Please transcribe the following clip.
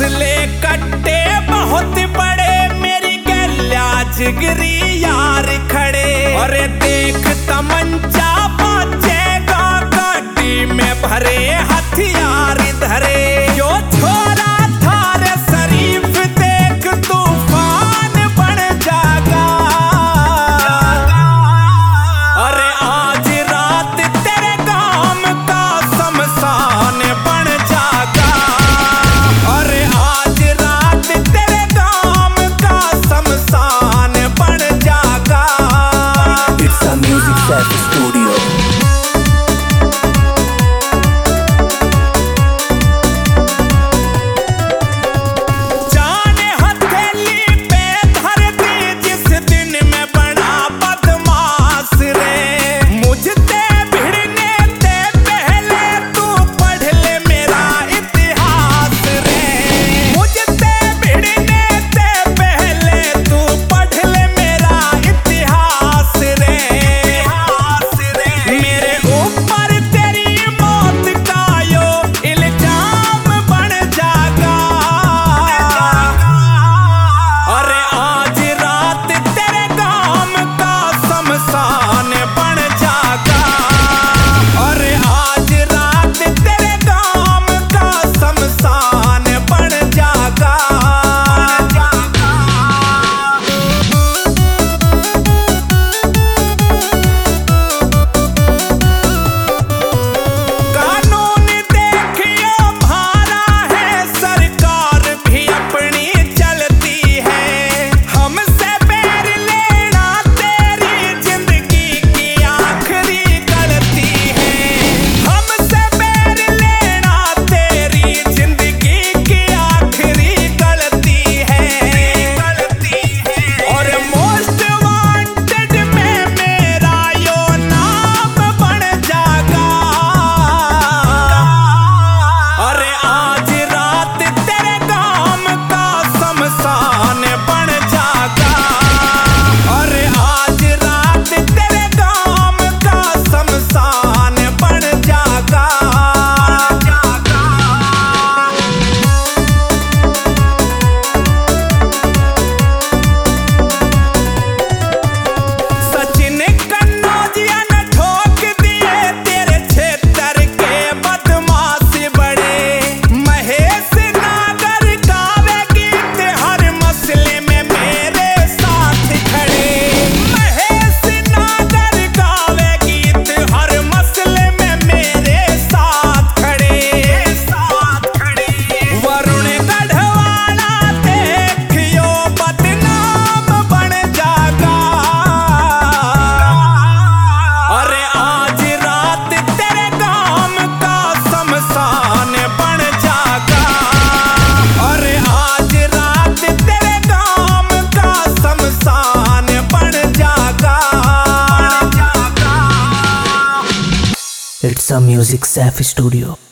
हौसले कट्टे बहुत बड़े, मेरी गैल्या जिगरी यार खड़े। और देख तमंचा बचेगा, गाड़ी में भरे हथियार धरे। जो छोरा था रे शरीफ, देख तूफान बन जागा। अरे आज रात तेरे गांव का शमशान बन जागा। अरे आज रात तेरे गांव का शमशान बन जागा। It's a music set studio. It's a music safe studio.